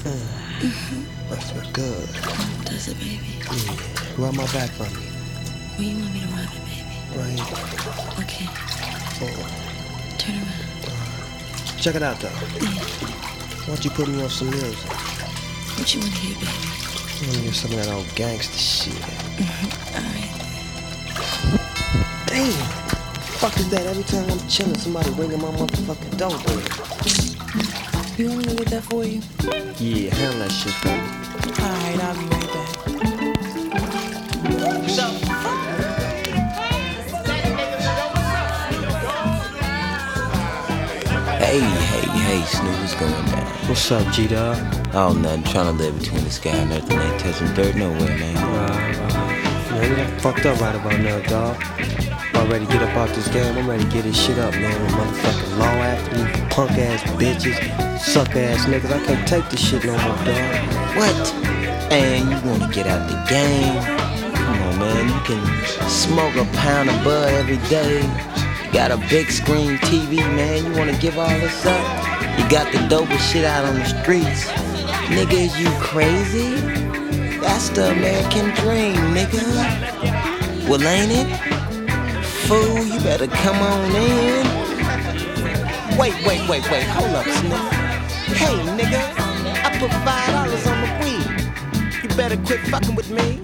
Must feel good. Does it, baby? Yeah. Rub my back for me. Where you want me to rub it, baby? Right here. Okay. Oh. Turn around. Check it out, though. Yeah. Why don't you put me on some music? What you want to hear, baby? I want to hear some of that old gangster shit. Alright. Damn. Fuck is that? Every time I'm chilling, somebody ringing my motherfucking doorbell. You want me to get that for you? Yeah, handle that shit for me. Alright, I'll be right back. Hey, Snoop, what's going down? What's up, G-Dog? Oh, nothing. Trying to live between the sky and earth and ain't touching dirt nowhere, man. Man, we done fucked up right about now, dog. I'm ready to get up out this game. I'm ready to get this shit up, man. With motherfucking law after these punk-ass bitches, suck-ass niggas. I can't take this shit no more, dog. What? And you want to get out the game? Come on, man. You can smoke a pound of bud every day. You got a big screen TV, man. You want to give all this up? You got the dopest shit out on the streets. Nigga, is you crazy? That's the American dream, nigga. Well, ain't it? Fool, you better come on in. Wait, hold up, Snoop. Hey, nigga, I put $5 on the weed. You better quit fucking with me.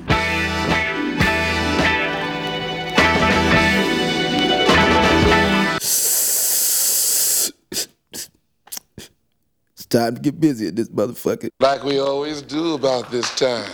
It's time to get busy at this motherfucker. Like we always do about this time.